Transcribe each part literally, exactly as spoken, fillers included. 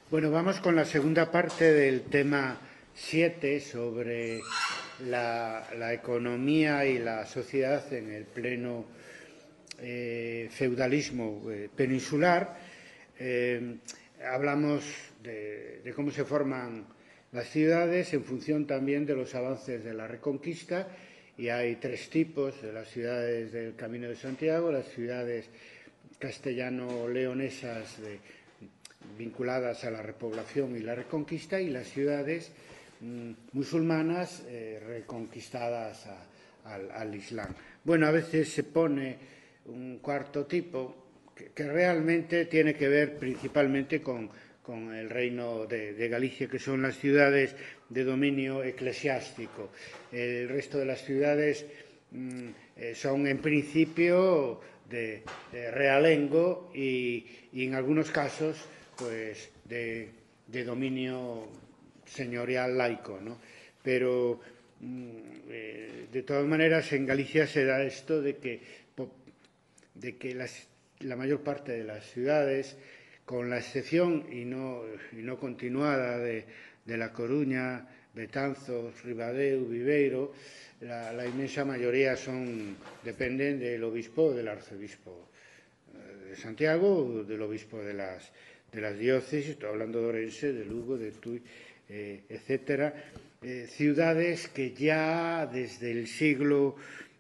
Bueno, vamos con la segunda parte del tema siete sobre la, la economía y la sociedad en el pleno eh, feudalismo eh, peninsular. Eh, hablamos de, de cómo se forman las ciudades en función también de los avances de la Reconquista, y hay tres tipos de las ciudades del Camino de Santiago: las ciudades castellano-leonesas de vinculadas a la repoblación y la reconquista, y las ciudades mmm, musulmanas eh, reconquistadas a, al, al Islam. Bueno, a veces se pone un cuarto tipo que, que realmente tiene que ver principalmente con, con el reino de, de Galicia, que son las ciudades de dominio eclesiástico. El resto de las ciudades mmm, eh, son en principio de, de realengo y, y en algunos casos pues de, de dominio señorial laico, ¿no? Pero eh, de todas maneras en Galicia se da esto de que, de que las, la mayor parte de las ciudades, con la excepción y no, y no continuada de, de La Coruña, Betanzos, Ribadeo, Viveiro, la, la inmensa mayoría son, dependen del obispo o del arzobispo de Santiago o del obispo de las de las diócesis. Estoy hablando de Orense, de Lugo, de Tui, eh, etcétera. Eh, ciudades que ya desde el siglo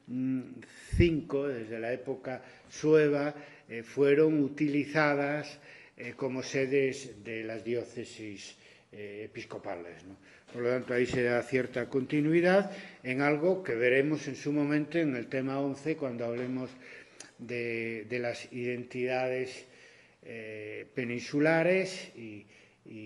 cinco, desde la época sueva, eh, fueron utilizadas eh, como sedes de las diócesis eh, episcopales, ¿no? Por lo tanto, ahí se da cierta continuidad en algo que veremos en su momento en el tema once, cuando hablemos de, de las identidades Eh, peninsulares y, y,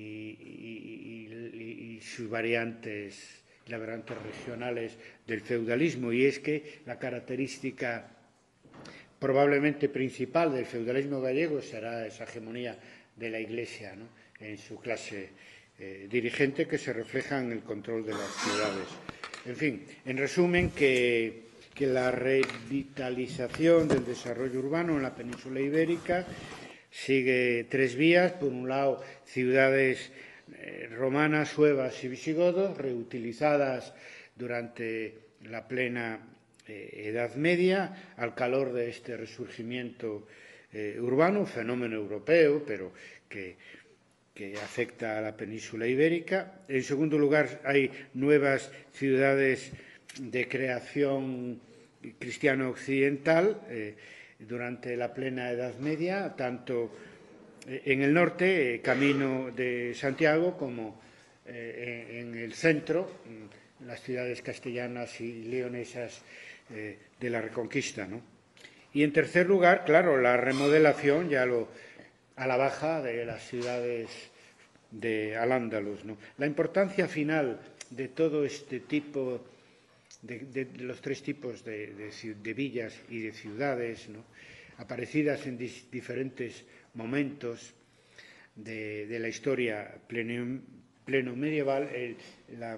y, y, y sus variantes, las variantes regionales del feudalismo. Y es que la característica probablemente principal del feudalismo gallego será esa hegemonía de la Iglesia, ¿no?, en su clase eh, dirigente, que se refleja en el control de las ciudades. En fin, en resumen, que, que la revitalización del desarrollo urbano en la península ibérica sigue tres vías. Por un lado, ciudades eh, romanas, suevas y visigodos, reutilizadas durante la plena eh, Edad Media, al calor de este resurgimiento eh, urbano, fenómeno europeo, pero que, que afecta a la península ibérica. En segundo lugar, hay nuevas ciudades de creación cristiano-occidental, eh, durante la plena Edad Media, tanto en el norte, eh, Camino de Santiago, como eh, en el centro, en las ciudades castellanas y leonesas eh, de la Reconquista, ¿no? Y en tercer lugar, claro, la remodelación ya lo, a la baja de las ciudades de Al-Ándalus, ¿no? La importancia final de todo este tipo De, de, de los tres tipos de, de, de villas y de ciudades, ¿no?, aparecidas en dis, diferentes momentos de, de la historia pleno, pleno medieval. El, la,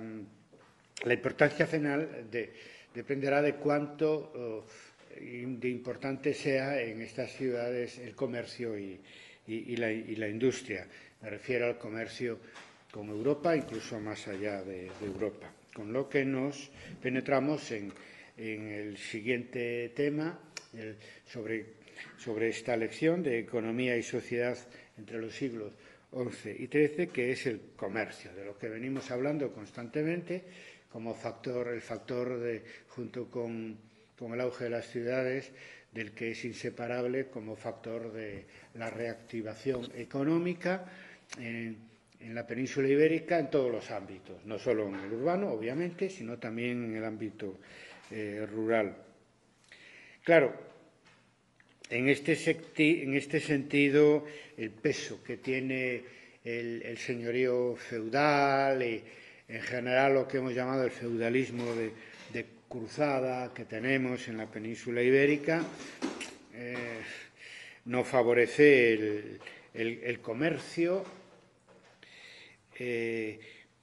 la importancia final de, dependerá de cuánto oh, de importante sea en estas ciudades el comercio y, y, y, la, y la industria. Me refiero al comercio con Europa, incluso más allá de, de Europa. Con lo que nos penetramos en, en el siguiente tema, el, sobre, sobre esta lección de economía y sociedad entre los siglos once y trece, que es el comercio, de lo que venimos hablando constantemente como factor, el factor de, junto con, con el auge de las ciudades, del que es inseparable como factor de la reactivación económica en, en la península ibérica en todos los ámbitos, no solo en el urbano, obviamente, sino también en el ámbito eh, rural. Claro, en este, secti, en este sentido, el peso que tiene el, el señorío feudal y, en general, lo que hemos llamado el feudalismo de, de cruzada que tenemos en la península ibérica, eh, no favorece el, el, el comercio Eh,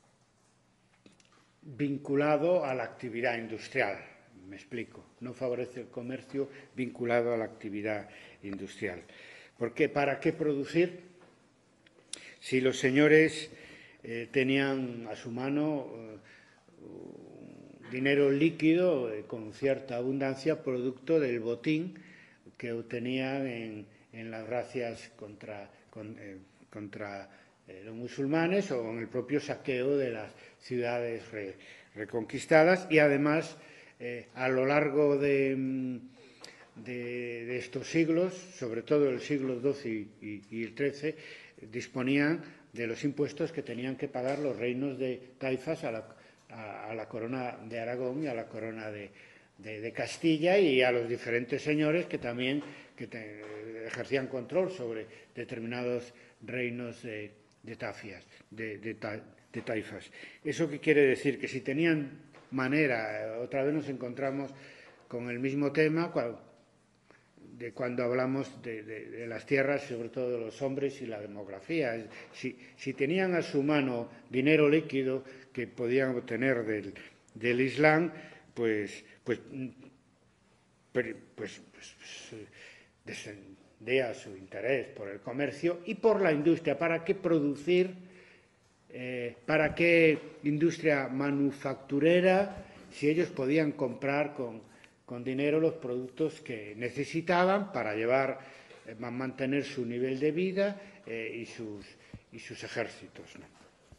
vinculado a la actividad industrial. Me explico. No favorece el comercio vinculado a la actividad industrial. Porque ¿para qué producir si los señores eh, tenían a su mano eh, dinero líquido eh, con cierta abundancia, producto del botín que obtenían en, en las razzias contra, con, eh, contra eh, los musulmanes o en el propio saqueo de las ciudades re, reconquistadas, y además eh, a lo largo de, de, de estos siglos, sobre todo el siglo doce y, y, y el trece, disponían de los impuestos que tenían que pagar los reinos de taifas a la, a, a la corona de Aragón y a la corona de, de, de Castilla, y a los diferentes señores que también que te, ejercían control sobre determinados reinos de, de tafias, de, de, de taifas. ¿Eso qué quiere decir? Que si tenían manera, otra vez nos encontramos con el mismo tema de cuando hablamos de, de, de las tierras, sobre todo de los hombres y la demografía. Si, si tenían a su mano dinero líquido que podían obtener del, del Islam, pues, pues, pues, pues, pues descendía su interés por el comercio y por la industria. ¿Para qué producir? Eh, ¿Para qué industria manufacturera si ellos podían comprar con, con dinero los productos que necesitaban para llevar, eh, mantener su nivel de vida eh, y, sus, y sus ejércitos, ¿no?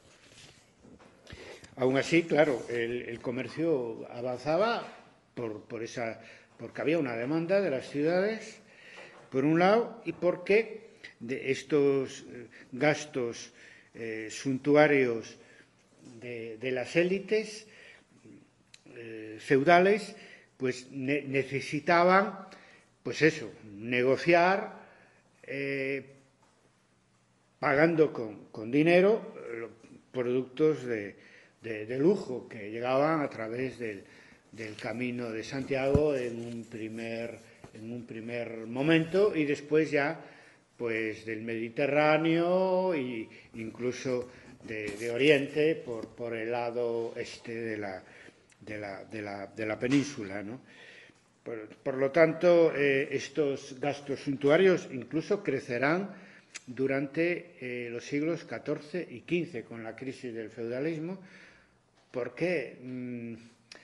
Aún así, claro, el, el comercio avanzaba por, por esa, porque había una demanda de las ciudades, por un lado, y porque de estos gastos eh, suntuarios de, de las élites eh, feudales, pues ne necesitaban, pues eso, negociar, eh, pagando con, con dinero eh, productos de, de, de lujo que llegaban a través del, del Camino de Santiago en un primer, en un primer momento, y después ya pues del Mediterráneo e incluso de, de Oriente por, por el lado este de la, de la, de la, de la península, ¿no? Por, por lo tanto, eh, estos gastos suntuarios incluso crecerán durante eh, los siglos catorce y quince con la crisis del feudalismo, porque, mm,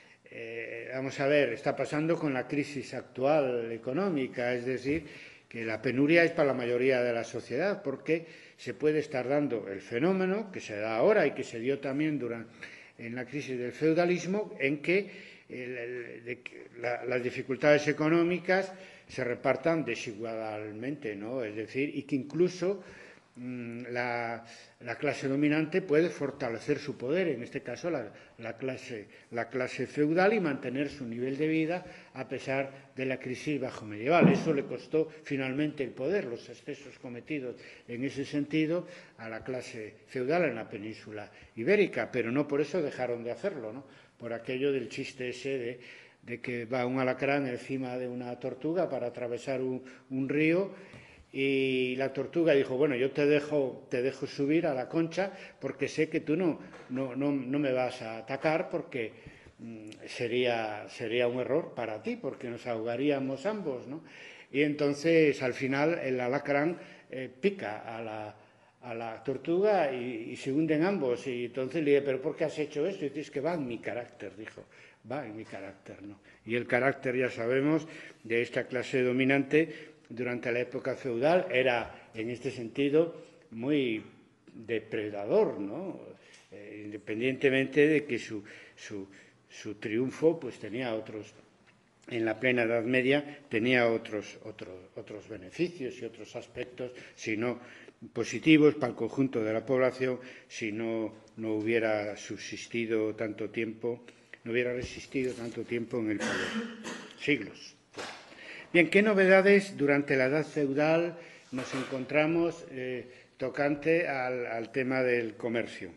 eh, vamos a ver, está pasando con la crisis actual económica, es decir, que la penuria es para la mayoría de la sociedad, porque se puede estar dando el fenómeno que se da ahora y que se dio también durante, en la crisis del feudalismo, en que el, el, de, la, las dificultades económicas se repartan desigualmente, ¿no? Es decir, y que incluso mmm, la, la clase dominante puede fortalecer su poder, en este caso la, la, clase, la clase feudal, y mantener su nivel de vida a pesar de la crisis bajomedieval. Eso le costó finalmente el poder, los excesos cometidos en ese sentido a la clase feudal en la península ibérica, pero no por eso dejaron de hacerlo, ¿no? Por aquello del chiste ese de, de que va un alacrán encima de una tortuga para atravesar un, un río, y la tortuga dijo, bueno, yo te dejo, te dejo subir a la concha porque sé que tú no, no, no, no me vas a atacar, porque mmm, sería, sería un error para ti, porque nos ahogaríamos ambos, ¿no? Y entonces al final el alacrán eh, pica a la, a la tortuga y, y se hunden ambos, y entonces le dije, ¿pero por qué has hecho esto? Y dice, es que va en mi carácter, dijo, va en mi carácter, ¿no? Y el carácter, ya sabemos, de esta clase dominante durante la época feudal era, en este sentido, muy depredador, ¿no? Eh, independientemente de que su, su, su triunfo pues tenía otros, en la plena Edad Media tenía otros, otros, otros beneficios y otros aspectos, si no positivos para el conjunto de la población, si no, no hubiera subsistido tanto tiempo, no hubiera resistido tanto tiempo en el poder. Siglos. Bien, ¿qué novedades durante la Edad Feudal nos encontramos eh, tocante al, al tema del comercio?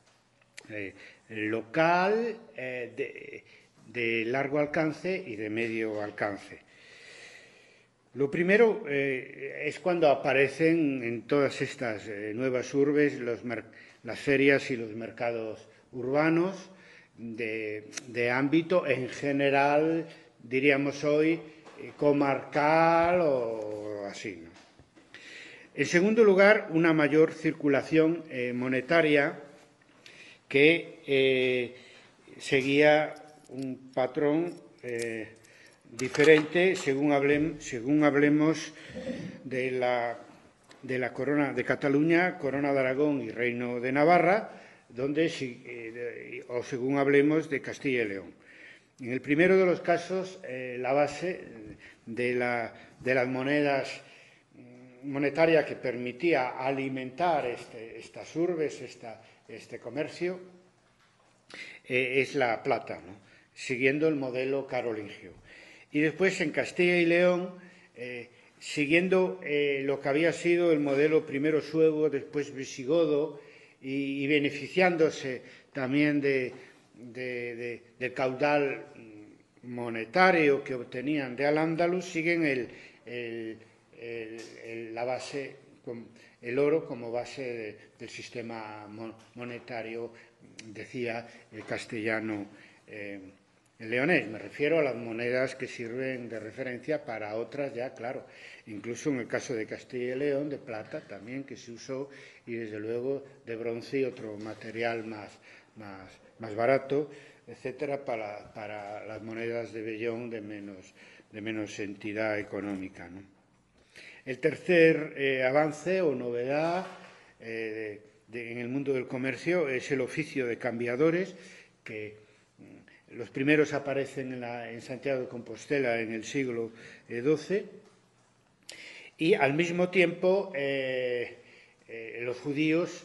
Eh, local, eh, de, de largo alcance y de medio alcance. Lo primero eh, es cuando aparecen en todas estas eh, nuevas urbes los las ferias y los mercados urbanos de, de ámbito, en general, diríamos hoy, comarcal o así, ¿no? En segundo lugar, una mayor circulación eh, monetaria que eh, seguía un patrón eh, diferente según, hablem, según hablemos de la, de la corona de Cataluña, corona de Aragón y reino de Navarra, donde, eh, o según hablemos de Castilla y León. En el primero de los casos, eh, la base de, la, de las monedas monetarias que permitía alimentar este, estas urbes, esta, este comercio, eh, es la plata, ¿no? Siguiendo el modelo carolingio. Y después en Castilla y León, eh, siguiendo eh, lo que había sido el modelo primero suevo, después visigodo, y, y beneficiándose también de, de, de, del caudal monetario que obtenían de Al-Ándalus, siguen el, el, el, el, la base, el oro como base de, del sistema monetario, decía el castellano eh, el leonés. Me refiero a las monedas que sirven de referencia para otras ya, claro, incluso en el caso de Castilla y León, de plata también, que se usó, y desde luego de bronce y otro material más, más, más barato, etcétera, para, para las monedas de vellón de menos, de menos entidad económica, ¿no? El tercer eh, avance o novedad eh, de, de, en el mundo del comercio es el oficio de cambiadores, que los primeros aparecen en, la, en Santiago de Compostela en el siglo doce, y al mismo tiempo eh, eh, los judíos,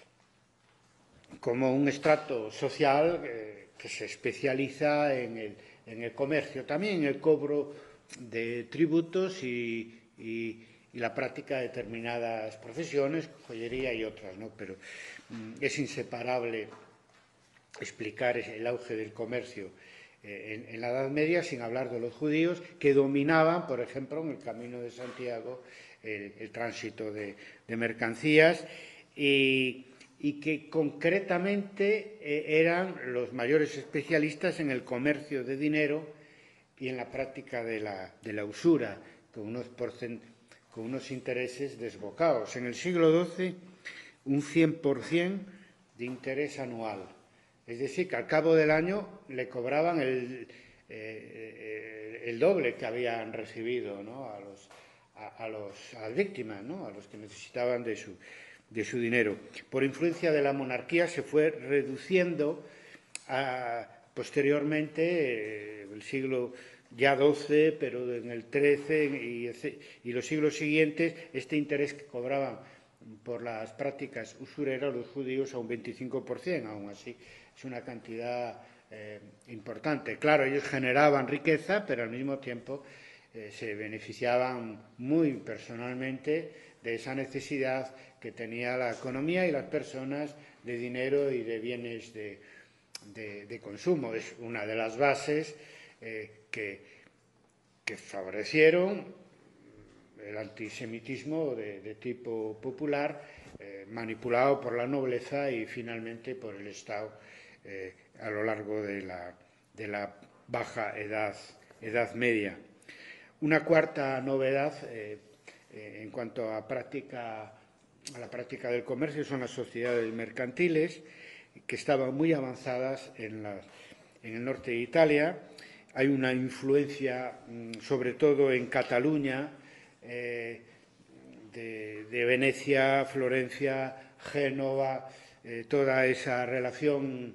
como un estrato social eh, que se especializa en el, en el comercio, también en el cobro de tributos y, y, y la práctica de determinadas profesiones, joyería y otras, ¿no? Pero mm, es inseparable explicar el auge del comercio eh, en, en la Edad Media sin hablar de los judíos que dominaban, por ejemplo, en el Camino de Santiago, el, el tránsito de, de mercancías y, y que concretamente eh, eran los mayores especialistas en el comercio de dinero y en la práctica de la, de la usura, con unos, porcent, con unos intereses desbocados. En el siglo doce, un cien por ciento de interés anual. Es decir, que al cabo del año le cobraban el, eh, el doble que habían recibido, ¿no? a, los, a, a, los, a las víctimas, ¿no? A los que necesitaban de su, de su dinero. Por influencia de la monarquía se fue reduciendo a, posteriormente, eh, el siglo ya doce, pero en el trece y, y los siglos siguientes, este interés que cobraban por las prácticas usureras los judíos a un veinticinco por ciento, aún así es una cantidad eh, importante. Claro, ellos generaban riqueza, pero al mismo tiempo eh, se beneficiaban muy personalmente de esa necesidad que tenía la economía y las personas de dinero y de bienes de, de, de consumo. Es una de las bases eh, que, que favorecieron el antisemitismo de, de tipo popular, eh, manipulado por la nobleza y finalmente por el Estado eh, a lo largo de la, de la baja edad, edad media. Una cuarta novedad eh, eh, en cuanto a, práctica, a la práctica del comercio son las sociedades mercantiles, que estaban muy avanzadas en, la, en el norte de Italia. Hay una influencia, sobre todo en Cataluña, Eh, de, de Venecia, Florencia, Génova, eh, toda esa relación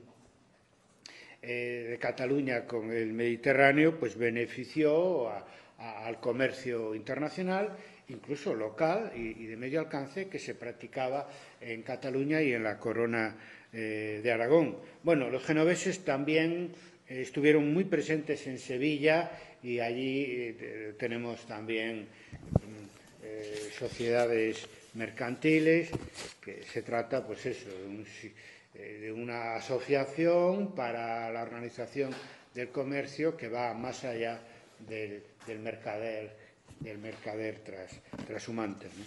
eh, de Cataluña con el Mediterráneo, pues benefició a, a, al comercio internacional, incluso local y, y de medio alcance, que se practicaba en Cataluña y en la corona eh, de Aragón. Bueno, los genoveses también eh, estuvieron muy presentes en Sevilla y allí eh, tenemos también Eh, sociedades mercantiles, que se trata, pues eso, de, un, eh, de una asociación para la organización del comercio que va más allá del, del mercader, del mercader tras, trashumante, ¿no?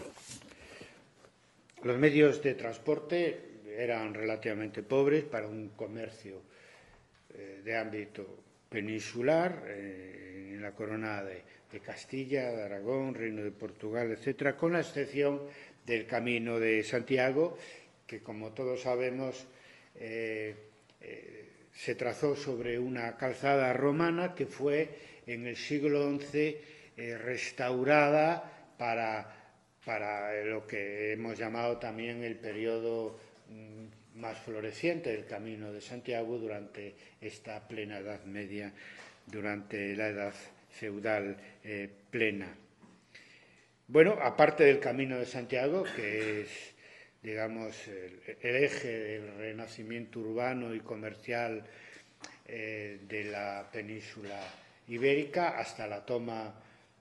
Los medios de transporte eran relativamente pobres para un comercio eh, de ámbito peninsular. Eh, en en la corona de, de Castilla, de Aragón, Reino de Portugal, etcétera, con la excepción del Camino de Santiago, que, como todos sabemos, eh, eh, se trazó sobre una calzada romana que fue en el siglo once eh, restaurada para, para lo que hemos llamado también el periodo mm, más floreciente del Camino de Santiago durante esta plena Edad Media, durante la Edad Feudal eh, plena. Bueno, aparte del Camino de Santiago, que es, digamos, el, el eje del renacimiento urbano y comercial eh, de la península ibérica hasta la toma,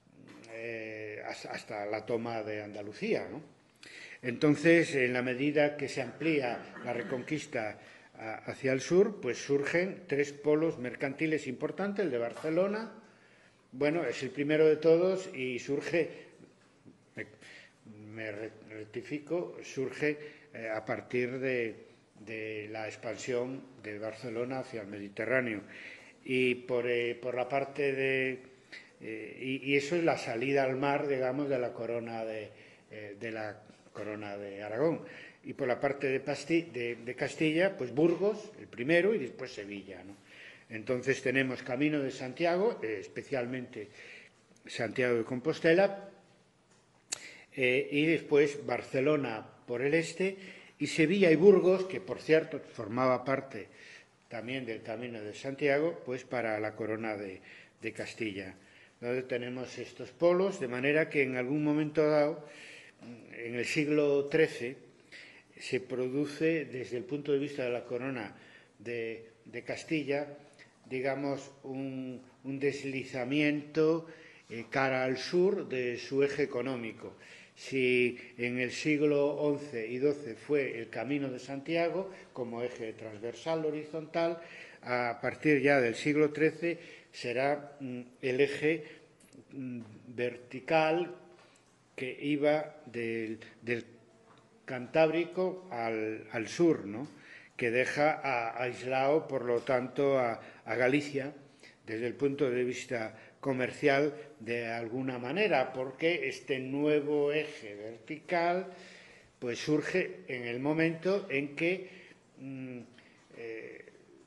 eh, hasta, hasta la toma de Andalucía, ¿no? Entonces, en la medida que se amplía la Reconquista a, hacia el sur, pues surgen tres polos mercantiles importantes. El de Barcelona, bueno, es el primero de todos y surge, me, me rectifico, surge eh, a partir de, de la expansión de Barcelona hacia el Mediterráneo. Y por, eh, por la parte de... Eh, y, y eso es la salida al mar, digamos, de la corona de, eh, de la corona de Aragón. Y por la parte de, Pasti, de, de Castilla, pues Burgos, el primero, y después Sevilla, ¿no? Entonces tenemos Camino de Santiago, eh, especialmente Santiago de Compostela, eh, y después Barcelona por el este, y Sevilla y Burgos, que por cierto formaba parte también del Camino de Santiago, pues para la corona de, de Castilla. Donde tenemos estos polos, de manera que en algún momento dado, en el siglo trece, se produce, desde el punto de vista de la corona de, de Castilla, digamos, un, un deslizamiento eh, cara al sur de su eje económico. Si en el siglo once y doce fue el Camino de Santiago como eje transversal horizontal, a partir ya del siglo trece será mm, el eje mm, vertical que iba del, del Cantábrico al, al sur, ¿no? Que deja a, aislado, por lo tanto, a, a Galicia desde el punto de vista comercial de alguna manera, porque este nuevo eje vertical pues surge en el momento en que mm, eh,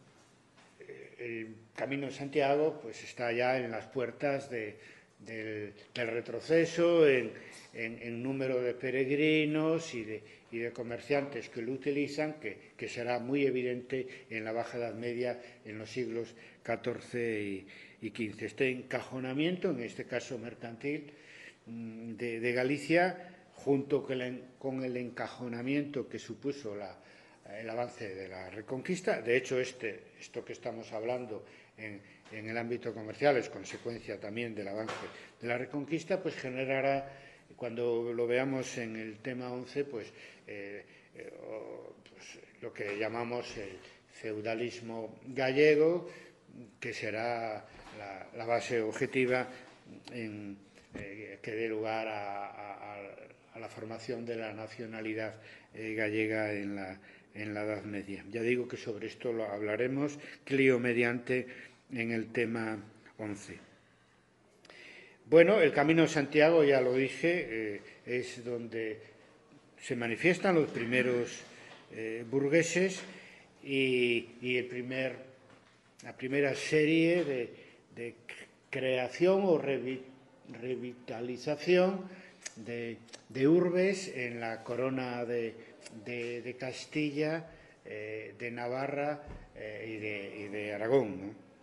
el Camino de Santiago pues está ya en las puertas de, del, del retroceso en, en, en número de peregrinos y de, y de comerciantes que lo utilizan, que, que será muy evidente en la Baja Edad Media en los siglos catorce y, y quince. Este encajonamiento, en este caso mercantil, de, de Galicia, junto con el, con el encajonamiento que supuso la, el avance de la Reconquista. De hecho, este, esto que estamos hablando en, en el ámbito comercial es consecuencia también del avance de la Reconquista, pues generará, cuando lo veamos en el tema once, pues, eh, eh, pues lo que llamamos el feudalismo gallego, que será la, la base objetiva en, eh, que dé lugar a, a, a la formación de la nacionalidad eh, gallega en la, en la Edad Media. Ya digo que sobre esto lo hablaremos, Clio mediante, en el tema once. Bueno, el Camino de Santiago, ya lo dije, eh, es donde se manifiestan los primeros eh, burgueses y, y el primer, la primera serie de, de creación o revi, revitalización de, de urbes en la corona de, de, de Castilla, eh, de Navarra eh, y, de, y de Aragón, ¿no?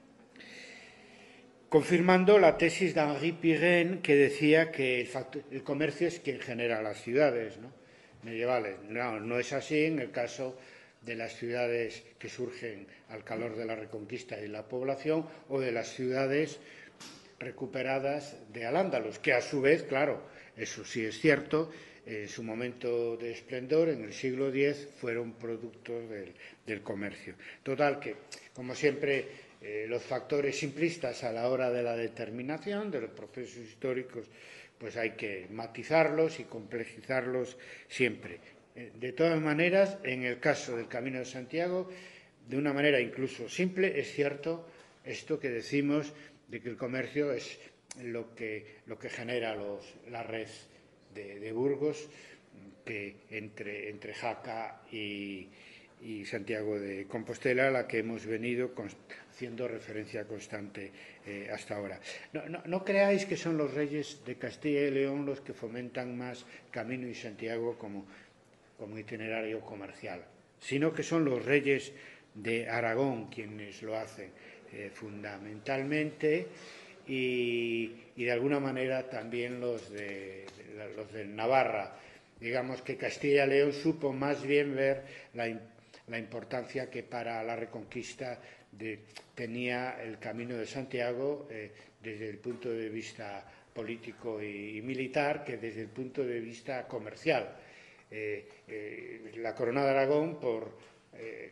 Confirmando la tesis de Henri Pirenne, que decía que el, factor, el comercio es quien genera las ciudades, ¿no?, medievales. No, no es así en el caso de las ciudades que surgen al calor de la Reconquista y la población, o de las ciudades recuperadas de Al-Ándalus, que a su vez, claro, eso sí es cierto, en su momento de esplendor, en el siglo diez, fueron productos del, del comercio. Total que, como siempre, eh, los factores simplistas a la hora de la determinación de los procesos históricos, pues hay que matizarlos y complejizarlos siempre. Eh, de todas maneras, en el caso del Camino de Santiago, de una manera incluso simple, es cierto esto que decimos de que el comercio es lo que, lo que genera los, la red de, de Burgos, que entre, entre Jaca y, y Santiago de Compostela, a la que hemos venido haciendo referencia constante eh, hasta ahora. No, no, no creáis que son los reyes de Castilla y León los que fomentan más Camino y Santiago como, como itinerario comercial, sino que son los reyes de Aragón quienes lo hacen eh, fundamentalmente, y, y de alguna manera también los de, de, los de Navarra. Digamos que Castilla y León supo más bien ver la, la importancia que para la reconquista de, tenía el Camino de Santiago eh, desde el punto de vista político y, y militar, que desde el punto de vista comercial. Eh, eh, la Corona de Aragón, por, eh,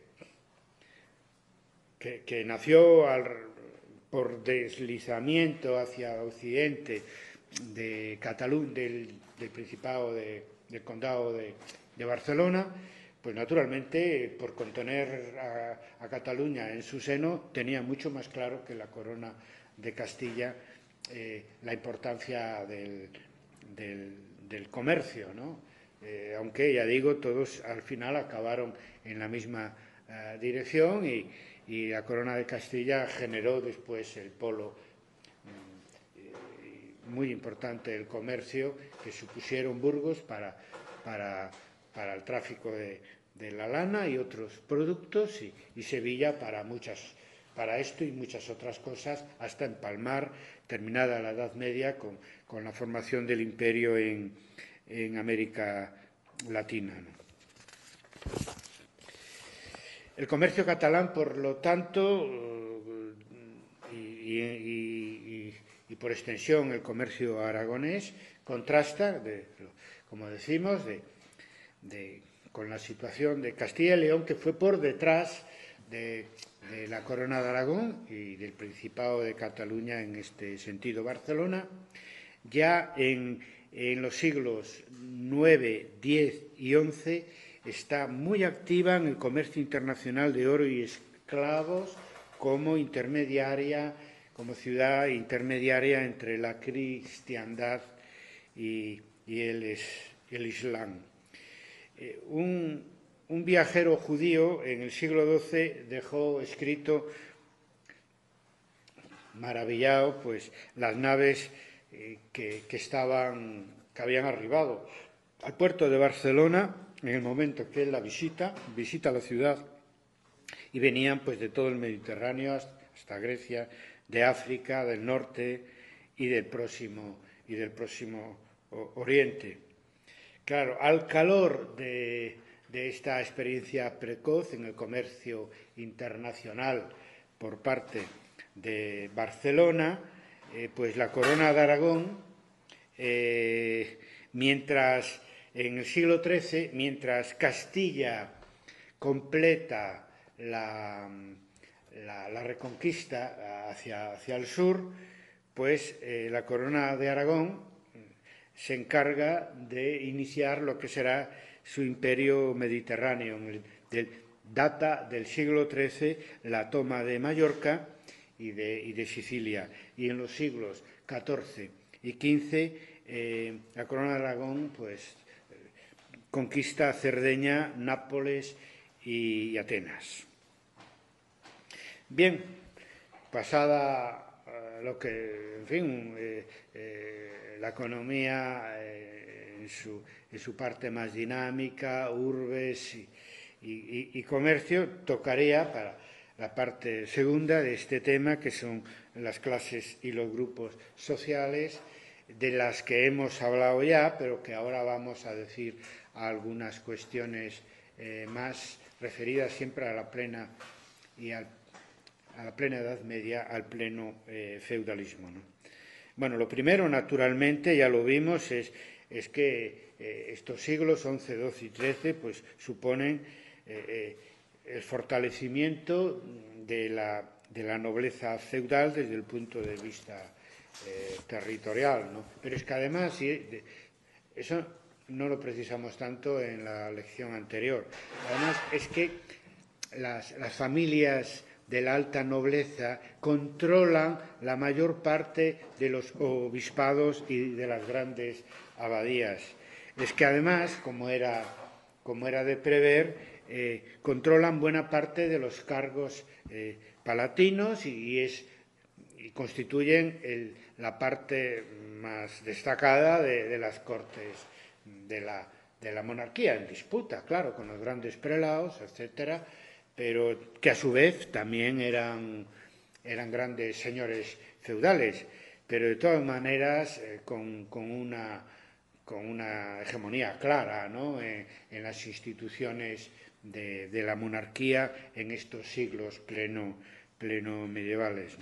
que, que nació al, por deslizamiento hacia occidente de Cataluña, del, del Principado de, del Condado de, de Barcelona, pues naturalmente, por contener a, a Cataluña en su seno, tenía mucho más claro que la Corona de Castilla eh, la importancia del, del, del comercio, ¿no? Eh, aunque, ya digo, todos al final acabaron en la misma uh, dirección, y, y la Corona de Castilla generó después el polo um, muy importante del comercio que supusieron Burgos para, para, para el tráfico de, de la lana y otros productos, y, y Sevilla para, muchas, para esto y muchas otras cosas, hasta empalmar, terminada la Edad Media, con, con la formación del imperio en en América Latina, ¿no? El comercio catalán, por lo tanto, y, y, y, y por extensión el comercio aragonés, contrasta, de, como decimos, de, de, con la situación de Castilla y León, que fue por detrás de, de la Corona de Aragón y del Principado de Cataluña, en este sentido Barcelona, ya en en los siglos nueve, diez y once está muy activa en el comercio internacional de oro y esclavos, como intermediaria, como ciudad intermediaria entre la cristiandad y, y el, el Islam. Eh, un, un viajero judío en el siglo doce dejó escrito, maravillado, pues las naves Que, que, estaban, que habían arribado al puerto de Barcelona en el momento que él la visita, visita la ciudad, y venían pues de todo el Mediterráneo hasta Grecia, de África, del norte y del próximo, y del próximo Oriente. Claro, al calor de, de esta experiencia precoz en el comercio internacional por parte de Barcelona, Eh, pues la Corona de Aragón, eh, mientras en el siglo trece, mientras Castilla completa la, la, la reconquista hacia, hacia el sur, pues eh, la Corona de Aragón se encarga de iniciar lo que será su imperio mediterráneo. Del, data del siglo trece la toma de Mallorca Y de, y de Sicilia, y en los siglos catorce y quince eh, la Corona de Aragón pues conquista Cerdeña, Nápoles y, y Atenas. Bien, pasada uh, lo que, en fin, eh, eh, la economía eh, en, su, en su parte más dinámica, urbes y, y, y comercio, tocaría para la parte segunda de este tema, que son las clases y los grupos sociales, de las que hemos hablado ya, pero que ahora vamos a decir algunas cuestiones eh, más referidas siempre a la plena y al, a la plena Edad Media, al pleno eh, feudalismo, ¿no? Bueno, lo primero, naturalmente, ya lo vimos, es, es que eh, estos siglos once, doce y trece pues suponen eh, eh, el fortalecimiento de la, de la nobleza feudal desde el punto de vista eh, territorial, ¿no? Pero es que además, y eso no lo precisamos tanto en la lección anterior, además es que las, las familias de la alta nobleza controlan la mayor parte de los obispados y de las grandes abadías. Es que además, como era, como era de prever, eh, controlan buena parte de los cargos eh, palatinos y, y, es, y constituyen el, la parte más destacada de, de las cortes de la, de la monarquía, en disputa, claro, con los grandes prelados, etcétera, pero que a su vez también eran, eran grandes señores feudales, pero de todas maneras eh, con, con, una, con una hegemonía clara, ¿no?, en, en las instituciones de, de la monarquía en estos siglos pleno, pleno medievales, ¿no?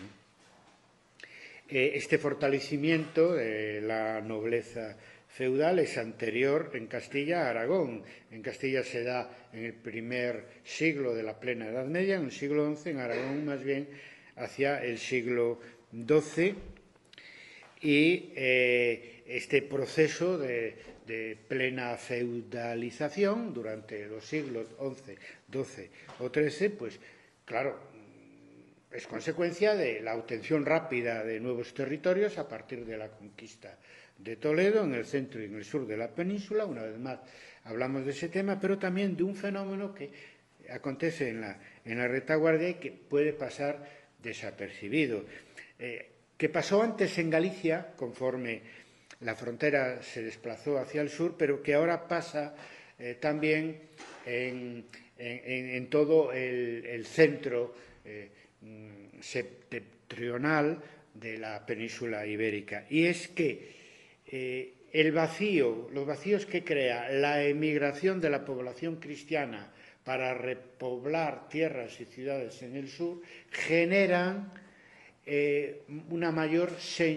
Eh, este fortalecimiento de la nobleza feudal es anterior en Castilla a Aragón. En Castilla se da en el primer siglo de la plena Edad Media, en el siglo once, en Aragón más bien hacia el siglo doce, y eh, este proceso de, de plena feudalización durante los siglos once, doce o trece, pues claro, es consecuencia de la obtención rápida de nuevos territorios a partir de la conquista de Toledo en el centro y en el sur de la península. Una vez más hablamos de ese tema, pero también de un fenómeno que acontece en la, en la retaguardia y que puede pasar desapercibido. Eh, que pasó antes en Galicia, conforme la frontera se desplazó hacia el sur, pero que ahora pasa eh, también en, en, en todo el, el centro eh, septentrional de la península ibérica. Y es que eh, el vacío, los vacíos que crea la emigración de la población cristiana para repoblar tierras y ciudades en el sur generan eh, una mayor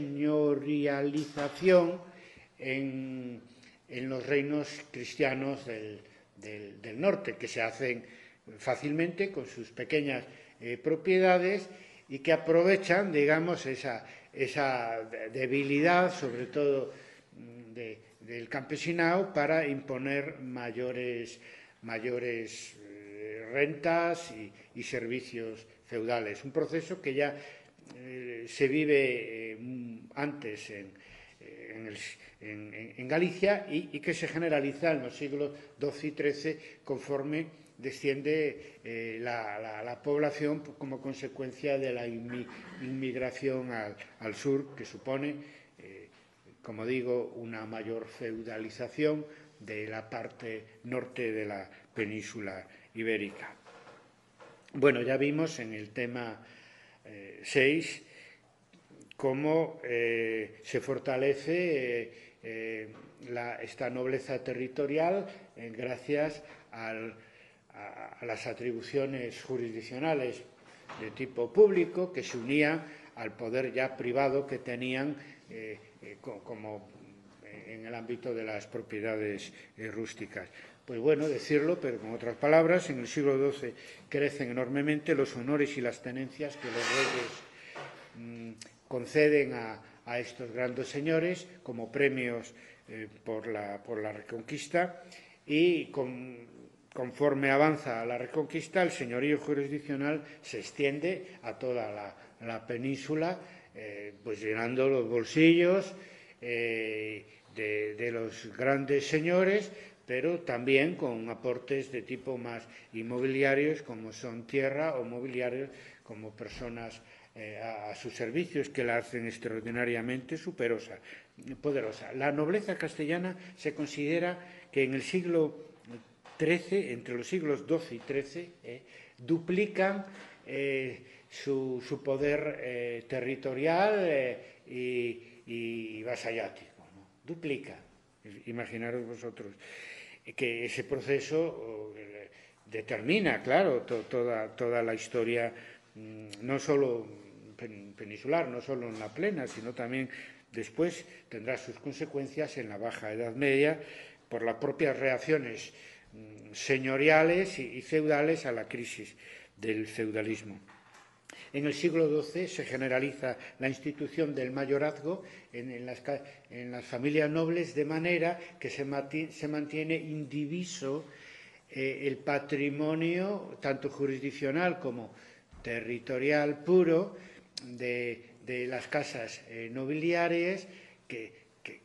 señorialización en, en los reinos cristianos del, del, del norte, que se hacen fácilmente con sus pequeñas Eh, propiedades y que aprovechan, digamos, esa, esa debilidad, sobre todo de, del campesinado, para imponer mayores, mayores eh, rentas y, y servicios feudales. Un proceso que ya eh, se vive eh, antes en, en, el, en, en Galicia y, y que se generaliza en los siglos doce y trece conforme desciende eh, la, la, la población como consecuencia de la inmigración al, al sur, que supone, eh, como digo, una mayor feudalización de la parte norte de la península ibérica. Bueno, ya vimos en el tema eh, seis cómo eh, se fortalece eh, eh, la, esta nobleza territorial eh, gracias al a las atribuciones jurisdiccionales de tipo público que se unían al poder ya privado que tenían eh, eh, como en el ámbito de las propiedades eh, rústicas. Pues bueno, decirlo, pero con otras palabras, en el siglo doce crecen enormemente los honores y las tenencias que los reyes mmm, conceden a, a estos grandes señores como premios eh, por, la, por la Reconquista, y con conforme avanza la Reconquista, el señorío jurisdiccional se extiende a toda la, la península, eh, pues llenando los bolsillos eh, de, de los grandes señores, pero también con aportes de tipo más inmobiliarios, como son tierra, o mobiliarios como personas eh, a, a sus servicios, que la hacen extraordinariamente superosa, poderosa. La nobleza castellana se considera que en el siglo trece, entre los siglos doce y trece, eh, duplican eh, su, su poder eh, territorial eh, y, y vasallático, ¿no? Duplica. Imaginaros vosotros que ese proceso eh, determina, claro, to, toda, toda la historia, mmm, no solo pen, peninsular, no solo en la plena, sino también después tendrá sus consecuencias en la Baja Edad Media por las propias reacciones señoriales y feudales a la crisis del feudalismo. En el siglo doce se generaliza la institución del mayorazgo en, en, las, en las familias nobles, de manera que se, mati, se mantiene indiviso eh, el patrimonio, tanto jurisdiccional como, territorial puro de, de las casas eh, nobiliarias que, que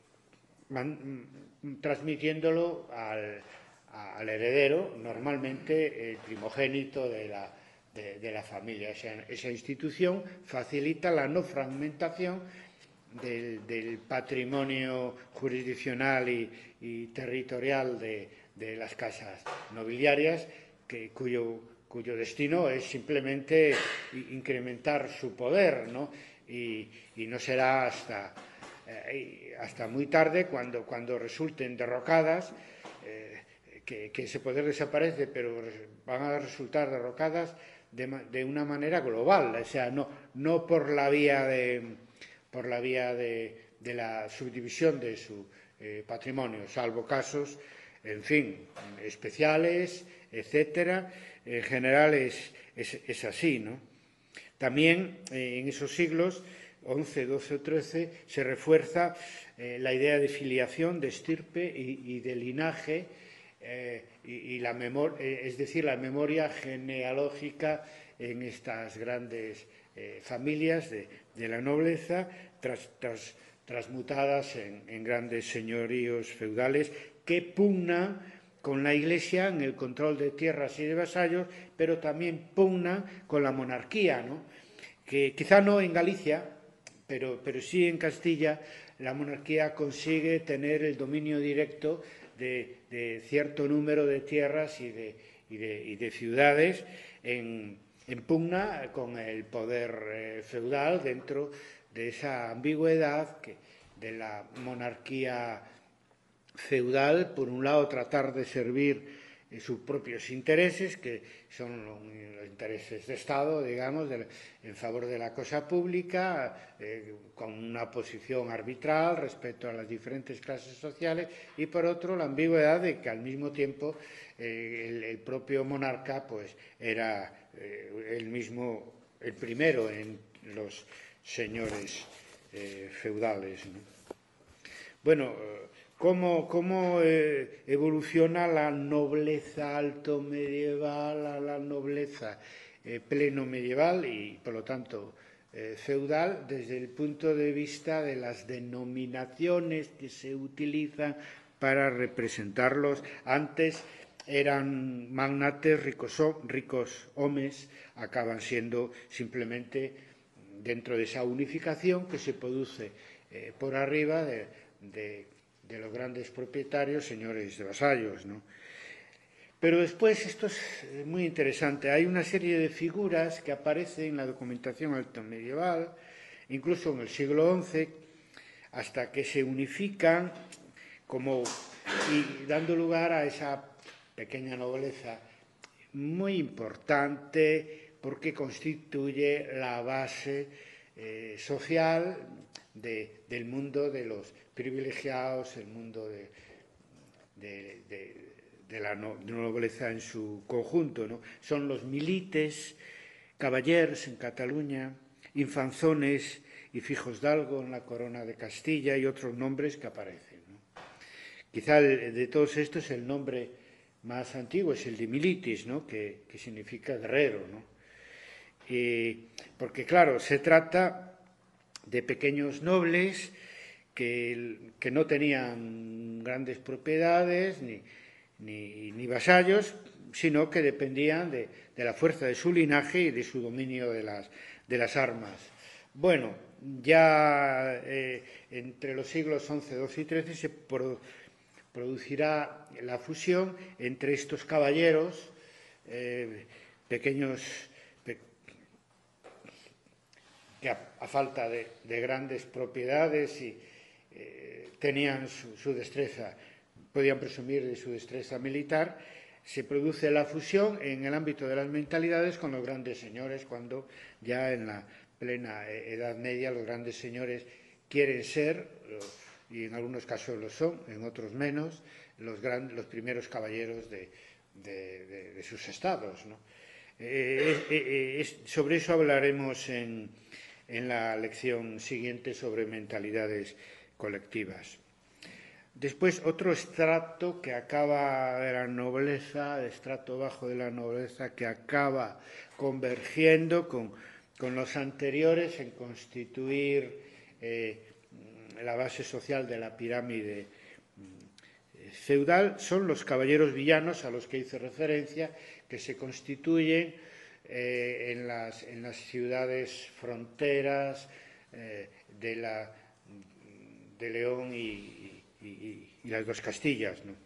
van transmitiéndolo al, al heredero, normalmente el primogénito de la, de, de la familia. Esa, esa institución facilita la no fragmentación del, del patrimonio jurisdiccional y, y territorial de, de las casas nobiliarias, que, cuyo, cuyo destino es simplemente incrementar su poder, ¿no? Y, y no será hasta, eh, hasta muy tarde cuando, cuando resulten derrocadas, eh, que, que ese poder desaparece, pero van a resultar derrocadas de, de una manera global, o sea, no, no por la vía de, por la vía de, de la subdivisión de su eh, patrimonio, salvo casos, en fin, especiales, etcétera. En general es, es, es así, ¿no? También eh, en esos siglos once, doce o trece se refuerza eh, la idea de filiación, de estirpe y, y de linaje, eh, y, y la memor eh, es decir, la memoria genealógica en estas grandes eh, familias de, de la nobleza, tras, tras, transmutadas en, en grandes señoríos feudales que pugnan con la Iglesia en el control de tierras y de vasallos, pero también pugnan con la monarquía, ¿no? Que quizá no en Galicia, pero, pero sí en Castilla, la monarquía consigue tener el dominio directo de, de cierto número de tierras y de, y de, y de ciudades en, en pugna con el poder eh, feudal dentro de esa ambigüedad que, de la monarquía feudal, por un lado tratar de servir eh, sus propios intereses, que son los intereses de Estado, digamos, de, en favor de la cosa pública, eh, con una posición arbitral respecto a las diferentes clases sociales, y por otro la ambigüedad de que al mismo tiempo eh, el, el propio monarca pues era eh, el mismo, el primero en los señores eh, feudales, ¿no? Bueno, ¿cómo, cómo eh, evoluciona la nobleza alto medieval a la nobleza eh, pleno medieval y, por lo tanto, eh, feudal, desde el punto de vista de las denominaciones que se utilizan para representarlos? Antes eran magnates, ricos, ricos homes, acaban siendo simplemente dentro de esa unificación que se produce eh, por arriba de, de, de los grandes propietarios, señores de vasallos, ¿no? Pero después, esto es muy interesante, hay una serie de figuras que aparecen en la documentación altomedieval, incluso en el siglo once, hasta que se unifican como, y dando lugar a esa pequeña nobleza muy importante porque constituye la base eh, social de, del mundo de los privilegiados, el mundo de, de, de, de la nobleza en su conjunto, ¿no? Son los milites, caballers en Cataluña, infanzones y fijos d'algo en la corona de Castilla y otros nombres que aparecen, ¿no? Quizá el, de todos estos el nombre más antiguo es el de militis, ¿no? que, que significa guerrero, ¿no? Y, porque claro, se trata de pequeños nobles que, que no tenían grandes propiedades ni, ni, ni vasallos, sino que dependían de, de la fuerza de su linaje y de su dominio de las, de las armas. Bueno, ya eh, entre los siglos once, doce y trece se pro, producirá la fusión entre estos caballeros, eh, pequeños, pe, que a, a falta de, de grandes propiedades y eh, tenían su, su destreza, podían presumir de su destreza militar, se produce la fusión en el ámbito de las mentalidades con los grandes señores, cuando ya en la plena Edad Media los grandes señores quieren ser, y en algunos casos lo son, en otros menos, los, gran, los primeros caballeros de, de, de, de sus estados, ¿no? Eh, eh, eh, sobre eso hablaremos en, en la lección siguiente sobre mentalidades colectivas. Después, otro estrato que acaba de la nobleza, el estrato bajo de la nobleza, que acaba convergiendo con, con los anteriores en constituir eh, la base social de la pirámide feudal, son los caballeros villanos a los que hice referencia, que se constituyen eh, en, las, en las ciudades fronteras eh, de, la, de León y, y, y las dos Castillas, ¿no?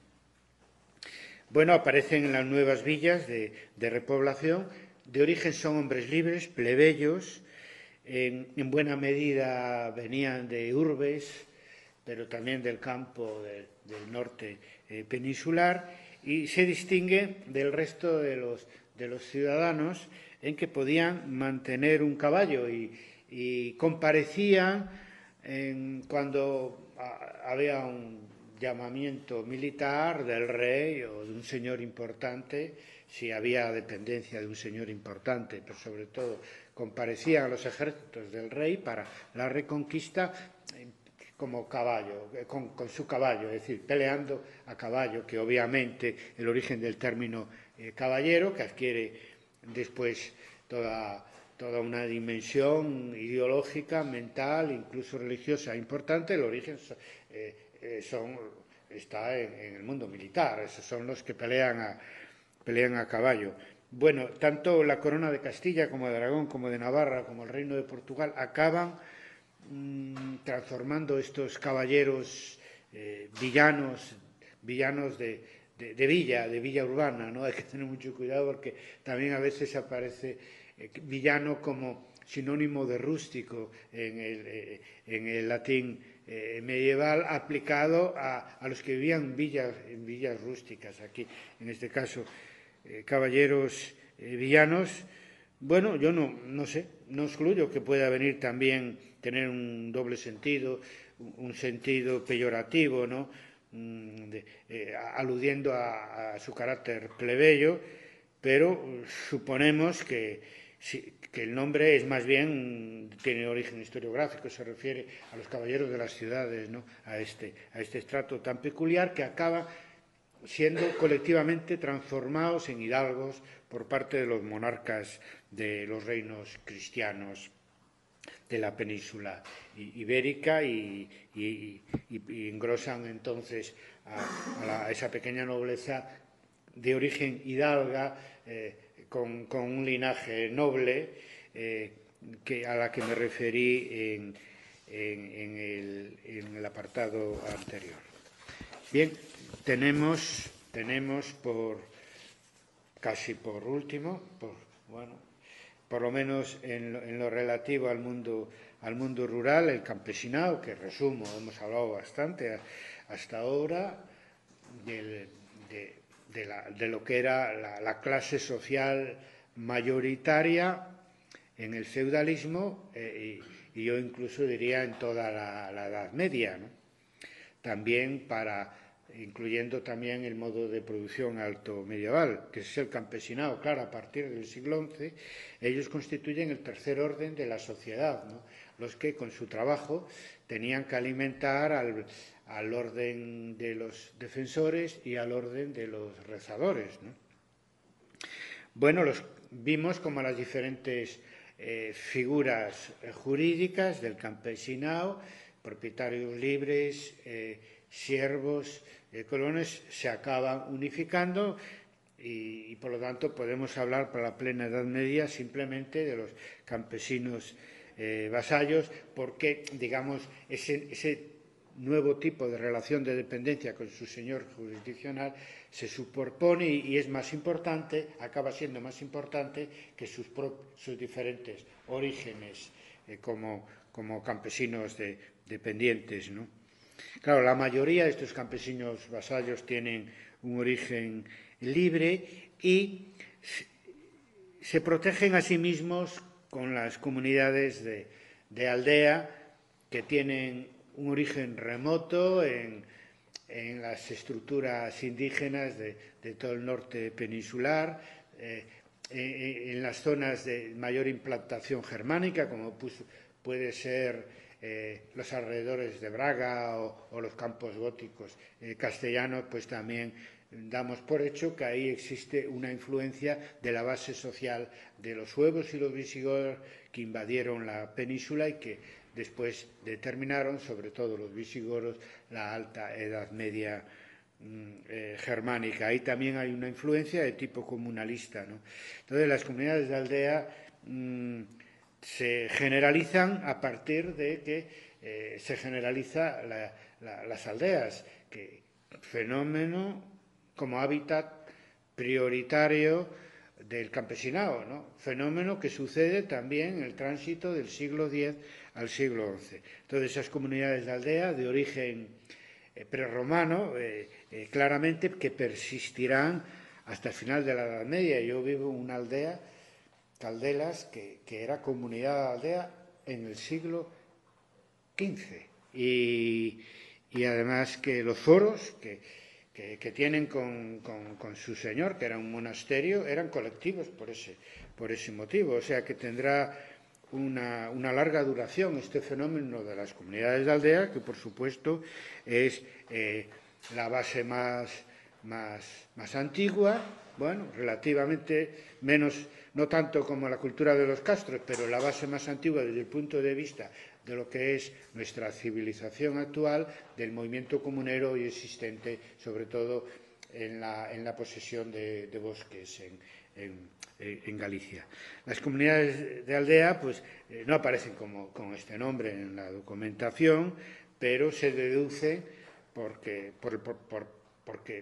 Bueno, aparecen en las nuevas villas de, de repoblación. De origen son hombres libres, plebeyos, en, en buena medida venían de urbes, pero también del campo de, del norte eh, peninsular, y se distingue del resto de los, de los ciudadanos en que podían mantener un caballo y, y comparecían en, cuando a, había un llamamiento militar del rey o de un señor importante, si había dependencia de un señor importante, pero sobre todo comparecían a los ejércitos del rey para la reconquista como caballo, con, con su caballo, es decir, peleando a caballo, que obviamente el origen del término eh, caballero, que adquiere después toda, toda una dimensión ideológica, mental, incluso religiosa importante, el origen eh, eh, son, está en, en el mundo militar, esos son los que pelean a, pelean a caballo. Bueno, tanto la corona de Castilla como de Aragón, como de Navarra, como el reino de Portugal, acaban transformando estos caballeros eh, villanos, villanos de, de, de villa, de villa urbana, ¿no? Hay que tener mucho cuidado porque también a veces aparece eh, villano como sinónimo de rústico en el, eh, en el latín eh, medieval aplicado a, a los que vivían en villas, en villas rústicas. Aquí, en este caso, eh, caballeros eh, villanos. Bueno, yo no, no sé, no excluyo que pueda venir también tener un doble sentido, un sentido peyorativo, ¿no? De, eh, aludiendo a, a su carácter plebeyo, pero suponemos que, que el nombre es más bien, tiene origen historiográfico, se refiere a los caballeros de las ciudades, ¿no? A este, a este estrato tan peculiar que acaba siendo colectivamente transformados en hidalgos por parte de los monarcas de los reinos cristianos de la península ibérica y, y, y, y engrosan entonces a, a, la, a esa pequeña nobleza de origen hidalga eh, con, con un linaje noble eh, que, a la que me referí en, en, en, el, en el apartado anterior. Bien, tenemos, tenemos por casi por último, por, bueno, por lo menos en lo, en lo relativo al mundo, al mundo rural, el campesinado, que resumo, hemos hablado bastante hasta ahora, de, de, de, la, de lo que era la, la clase social mayoritaria en el feudalismo eh, y, y yo incluso diría en toda la, la Edad Media, ¿no? También para, incluyendo también el modo de producción alto medieval, que es el campesinado. Claro, a partir del siglo once, ellos constituyen el tercer orden de la sociedad, ¿no? Los que con su trabajo tenían que alimentar al, al orden de los defensores y al orden de los rezadores, ¿no? Bueno, los, vimos como las diferentes eh, figuras jurídicas del campesinado, propietarios libres, eh, siervos, eh, colones, se acaban unificando y, y por lo tanto podemos hablar para la plena Edad Media simplemente de los campesinos eh, vasallos, porque digamos ese, ese nuevo tipo de relación de dependencia con su señor jurisdiccional se superpone y, y es más importante, acaba siendo más importante que sus, pro, sus diferentes orígenes eh, como, como campesinos de, dependientes, ¿no? Claro, la mayoría de estos campesinos vasallos tienen un origen libre y se protegen a sí mismos con las comunidades de, de aldea que tienen un origen remoto en, en las estructuras indígenas de, de todo el norte peninsular, eh, en, en las zonas de mayor implantación germánica, como pues, puede ser eh, los alrededores de Braga o, o los campos góticos eh, castellanos, pues también damos por hecho que ahí existe una influencia de la base social de los suevos y los visigodos que invadieron la península y que después determinaron, sobre todo los visigodos, la alta Edad Media eh, germánica. Ahí también hay una influencia de tipo comunalista, ¿no? Entonces, las comunidades de aldea mmm, se generalizan a partir de que eh, se generaliza la, la, las aldeas, que fenómeno como hábitat prioritario del campesinado, ¿no? Fenómeno que sucede también en el tránsito del siglo diez al siglo once. Entonces, esas comunidades de aldea de origen eh, prerromano, eh, eh, claramente que persistirán hasta el final de la Edad Media. Yo vivo en una aldea, Caldelas, que, que era comunidad de aldea en el siglo quince. Y, y además que los foros que, que, que tienen con, con, con su señor, que era un monasterio, eran colectivos por ese, por ese motivo. O sea que tendrá Una, una larga duración este fenómeno de las comunidades de aldea, que por supuesto es eh, la base más, más, más antigua, bueno, relativamente menos, no tanto como la cultura de los castros, pero la base más antigua desde el punto de vista de lo que es nuestra civilización actual, del movimiento comunero hoy existente, sobre todo en la, en la posesión de, de bosques en, en en Galicia. Las comunidades de aldea pues eh, no aparecen como, con este nombre en la documentación, pero se deduce porque, por, por, por, porque,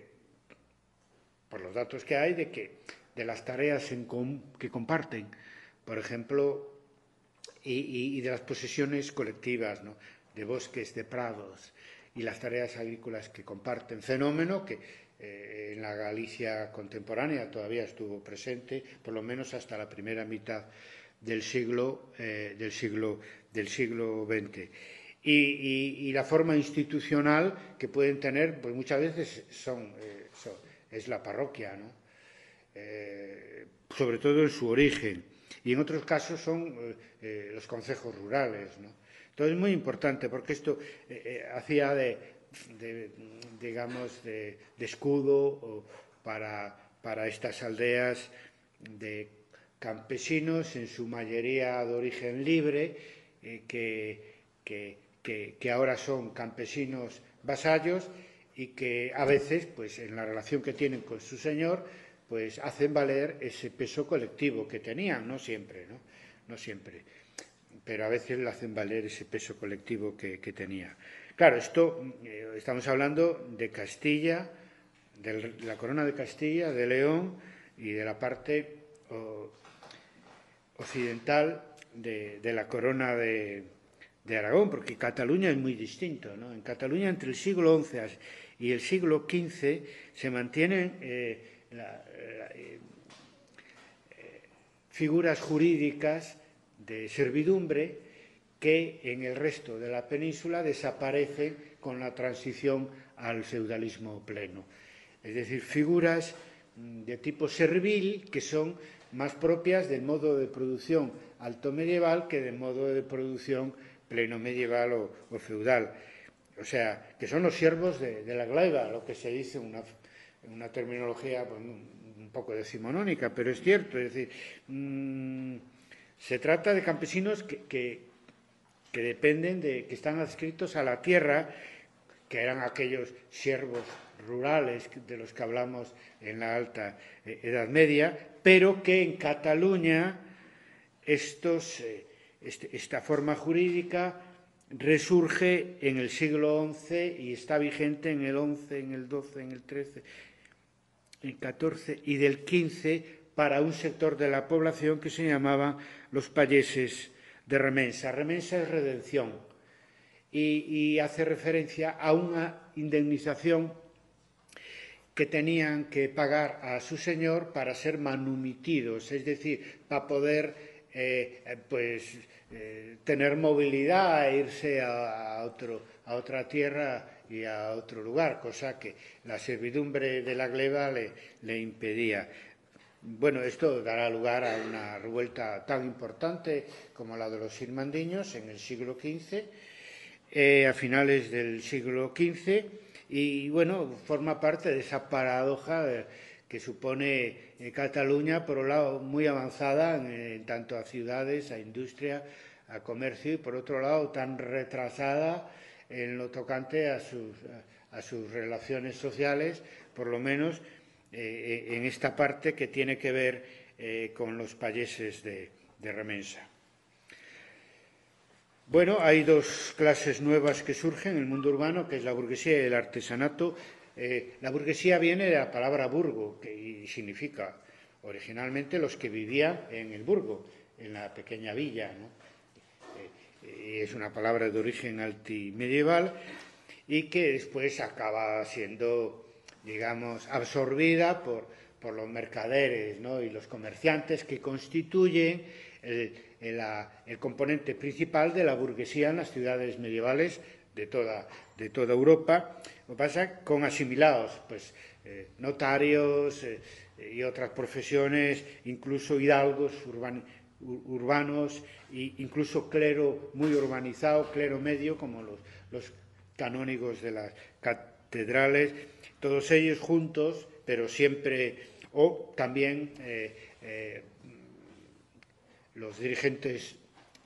por los datos que hay de que de las tareas en com, que comparten, por ejemplo, y, y, y de las posesiones colectivas, ¿no? De bosques, de prados y las tareas agrícolas que comparten, fenómeno que Eh, en la Galicia contemporánea todavía estuvo presente, por lo menos hasta la primera mitad del siglo, eh, del siglo, del siglo veinte. Y, y, y la forma institucional que pueden tener, pues muchas veces son, eh, son es la parroquia, ¿no? Eh, sobre todo en su origen. Y en otros casos son eh, los concejos rurales, ¿no? Entonces es muy importante porque esto eh, eh, hacía de De, digamos, de, de escudo para, para estas aldeas de campesinos, en su mayoría de origen libre, eh, que, que, que, que ahora son campesinos vasallos y que a veces, pues, en la relación que tienen con su señor, pues hacen valer ese peso colectivo que tenían, no siempre, ¿no? No siempre, pero a veces le hacen valer ese peso colectivo que, que tenía. Claro, esto eh, estamos hablando de Castilla, de la corona de Castilla, de León y de la parte oh, occidental de, de la corona de, de Aragón, porque Cataluña es muy distinto, ¿no? En Cataluña, entre el siglo once y el siglo quince, se mantienen eh, la, la, eh, figuras jurídicas de servidumbre que en el resto de la península desaparecen con la transición al feudalismo pleno. Es decir, figuras de tipo servil que son más propias del modo de producción alto medieval que del modo de producción pleno medieval o, o feudal. O sea, que son los siervos de, de la gleba, lo que se dice una, una terminología pues, un poco decimonónica, pero es cierto. Es decir, mmm, se trata de campesinos que, que que dependen de, que están adscritos a la tierra, que eran aquellos siervos rurales de los que hablamos en la alta Edad Media, pero que en Cataluña estos, este, esta forma jurídica resurge en el siglo once y está vigente en el once, en el doce, en el trece, en el catorce y del quince para un sector de la población que se llamaban los payeses de remensa. Remensa es redención y, y hace referencia a una indemnización que tenían que pagar a su señor para ser manumitidos, es decir, para poder eh, pues, eh, tener movilidad e irse a, a, otro, a otra tierra y a otro lugar, cosa que la servidumbre de la gleba le, le impedía. bueno, esto dará lugar a una revuelta tan importante como la de los irmandiños en el siglo quince, eh, a finales del siglo quince, y bueno, forma parte de esa paradoja de, que supone eh, Cataluña, por un lado muy avanzada en, en tanto a ciudades, a industria, a comercio, y por otro lado tan retrasada en lo tocante a sus, a, a sus relaciones sociales, por lo menos eh, en esta parte que tiene que ver eh, con los payeses de, de Remensa. Bueno, hay dos clases nuevas que surgen en el mundo urbano, que es la burguesía y el artesanato. Eh, la burguesía viene de la palabra burgo, que significa originalmente los que vivían en el burgo, en la pequeña villa, ¿no? Eh, es una palabra de origen altimedieval y que después acaba siendo, digamos, absorbida por, por los mercaderes, ¿no? Y los comerciantes que constituyen el, el, el componente principal de la burguesía en las ciudades medievales de toda, de toda Europa. Lo que pasa con asimilados, pues eh, notarios eh, y otras profesiones, incluso hidalgos urban, urbanos e incluso clero muy urbanizado, clero medio, como los, los canónigos de las catedrales, todos ellos juntos, pero siempre, o también eh, eh, los dirigentes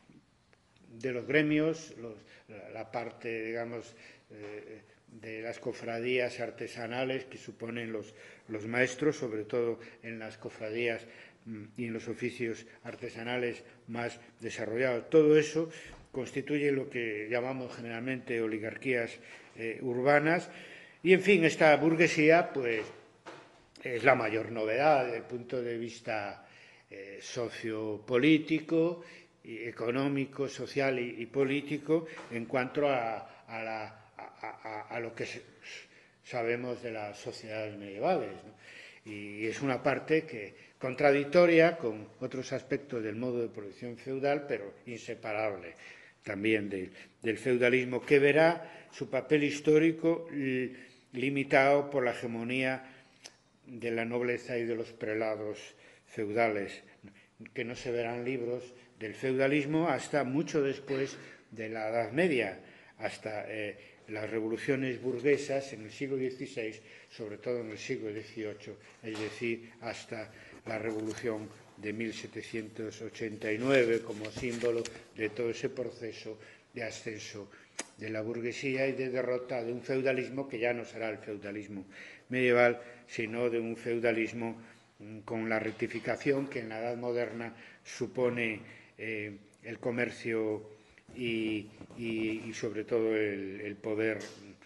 de los gremios, los, la parte, digamos, eh, de las cofradías artesanales que suponen los, los maestros, sobre todo en las cofradías y en los oficios artesanales más desarrollados. Todo eso constituye lo que llamamos generalmente oligarquías eh, urbanas y, en fin, esta burguesía pues es la mayor novedad desde el punto de vista eh, sociopolítico, y económico, social y, y político en cuanto a, a, la, a, a, a lo que sabemos de las sociedades medievales, ¿no? Y es una parte que contradictoria con otros aspectos del modo de producción feudal, pero inseparable también de, del feudalismo, que verá su papel histórico limitado por la hegemonía de la nobleza y de los prelados feudales, que no se verán libros del feudalismo hasta mucho después de la Edad Media, hasta eh, las revoluciones burguesas en el siglo dieciséis, sobre todo en el siglo dieciocho, es decir, hasta la revolución de mil setecientos ochenta y nueve como símbolo de todo ese proceso de ascenso de la burguesía y de derrota de un feudalismo que ya no será el feudalismo medieval, sino de un feudalismo con la rectificación que en la Edad Moderna supone eh, el comercio y, y, y sobre todo el, el poder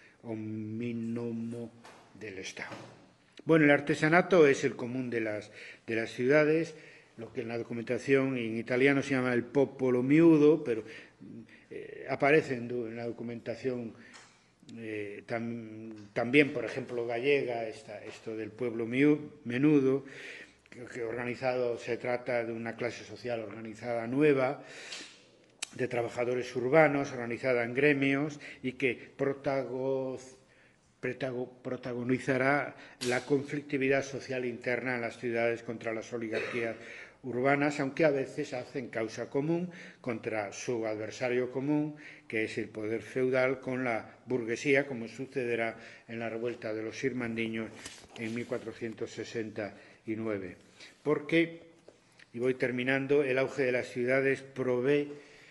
omnímono del Estado. Bueno, el artesanato es el común de las, de las ciudades, lo que en la documentación en italiano se llama el popolo miudo, pero eh, aparece en, en la documentación eh, tam, también, por ejemplo, gallega, esta, esto del pueblo miu, menudo, que, que organizado se trata de una clase social organizada nueva, de trabajadores urbanos, organizada en gremios y que protagonizan protagonizará la conflictividad social interna en las ciudades contra las oligarquías urbanas, aunque a veces hacen causa común contra su adversario común, que es el poder feudal, con la burguesía, como sucederá en la revuelta de los irmandiños en mil cuatrocientos sesenta y nueve. Porque, y voy terminando, el auge de las ciudades provee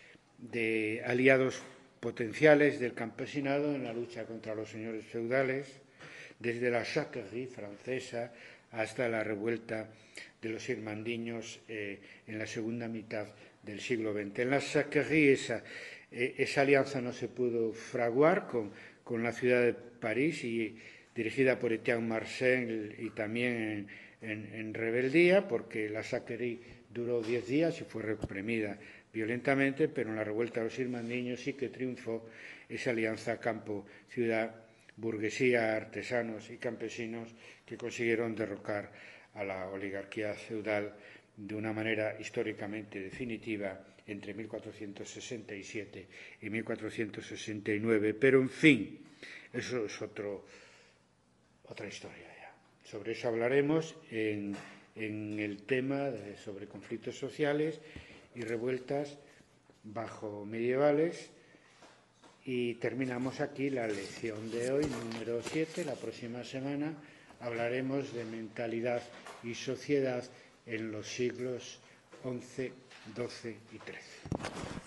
de aliados potenciales del campesinado en la lucha contra los señores feudales, desde la jacquerie francesa hasta la revuelta de los irmandiños eh, en la segunda mitad del siglo veinte. En la jacquerie esa, eh, esa alianza no se pudo fraguar con, con la ciudad de París, y dirigida por Etienne Marcel y también en, en, en rebeldía, porque la jacquerie duró diez días y fue reprimida violentamente, pero en la revuelta de los irmandiños sí que triunfó esa alianza campo-ciudad, burguesía, artesanos y campesinos, que consiguieron derrocar a la oligarquía feudal de una manera históricamente definitiva entre mil cuatrocientos sesenta y siete y mil cuatrocientos sesenta y nueve. Pero, en fin, eso es otro, otra historia ya. Sobre eso hablaremos en, en el tema de, sobre conflictos sociales y revueltas bajo medievales. Y terminamos aquí la lección de hoy, número siete. La próxima semana hablaremos de mentalidad y sociedad en los siglos once, doce y trece.